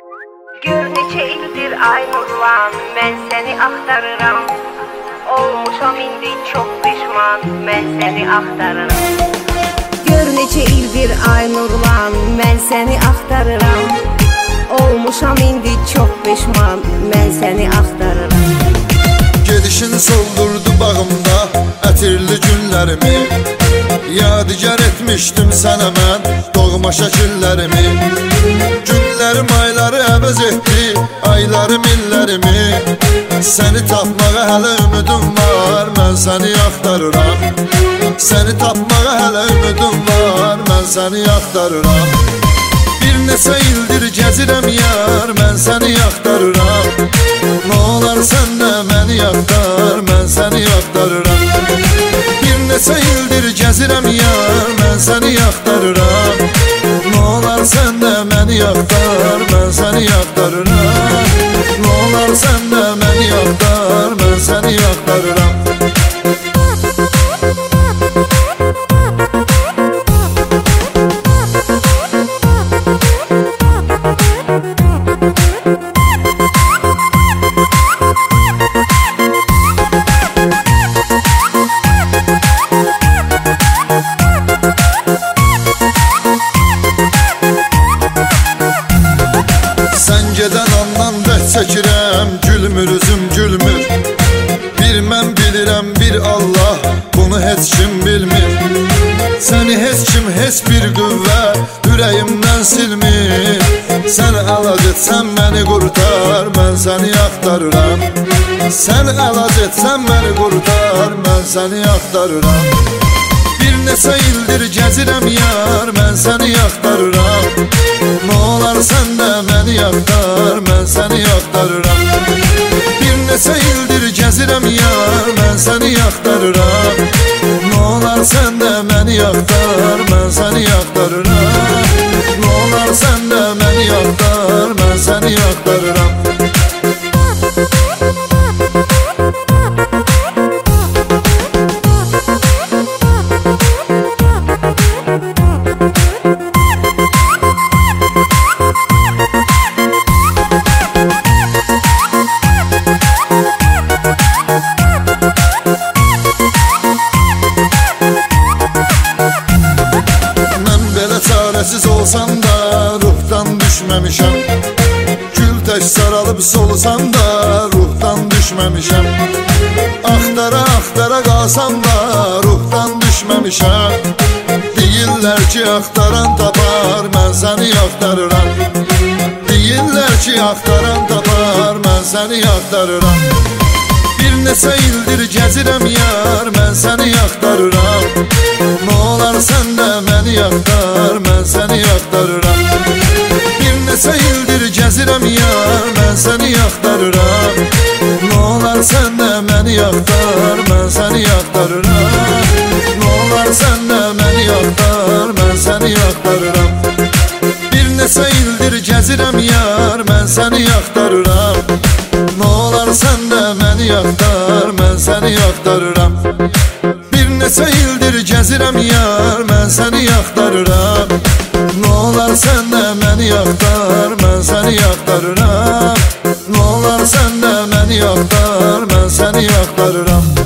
Gör neçə ildir ay nurlan, mən səni axtarıram. Olmuşam indi çox pişman, mən səni axtarıram. Gör neçə ildir ay nurlan, mən səni axtarıram. Olmuşam indi çox pişman, mən səni axtarıram. Gedişin soldurdu bağımda ətirli günlərimi. Yadigar etmişdim sənə mən doğma şəkillərimi. Günlərim ayları əvəz etdi, aylarım illərimi. Səni tapmağa hələ ümidim var, mən səni axtarıram. Səni tapmağa hələ ümidim var, mən səni axtarıram. Bir neçə ildir gəzirəm yar, mən səni axtarıram. Nə olar sən də məni axtar, mən səni axtarıram. Bir neçə ildir gəzirəm yar, mən səni axtarıram. Nə olar sən də məni axtar, mən səni axtarıram. Nə olar sən də məni axtar, mən səni axtarıram. Sən gedən andan bək çəkirəm, gülmür üzüm gülmür. Bir mən bilirəm, bir Allah, bunu heç kim bilmir. Səni heç kim, heç bir qüvvə ürəyimdən silmir. Sən əlac etsən məni qurtar, mən səni axtarıram. Sən əlac etsən məni qurtar, mən səni axtarıram. Bir neçə ildir gəzirəm yar, mən səni axtarıram. Nə olar sən də məni axtar, mən səni axtarıram. Bir neçə ildir gəzirəm yar, mən səni axtarıram. Nə olar sən də məni axtar, mən səni axtarıram. Nə olar sən də məni axtar, mən səni axtarıram. Çarəsiz olsam da ruhdan düşməmişəm. Gül tək saralıb solsam da ruhdan düşməmişəm. Axtara axtara qalsam da ruhdan düşməmişəm. Deyirlər ki axtaran tapar, mən səni axtarıram. Deyirlər ki axtaran tapar, mən səni axtarıram. Bir neçə ildir gəzirəm yar, mən səni axtarıram. Nə olar sən də məni axtar, mən səni axtarıram. Bir neçə ildir gəzirəm yar, mən səni axtarıram. Nə olar sən də məni axtar, mən səni axtarıram. Nə olar sən də məni axtar, mən səni axtarıram. Bir neçə ildir gəzirəm yar, mən səni axtarıram. Nə olar sən də məni axtar, mən səni axtarıram. Bir neçə ildir gəzirəm yar, mən səni axtarıram. Nə olar sən də məni axtar, mən səni axtarıram. Nə olar sən də məni axtar, mən səni axtarıram.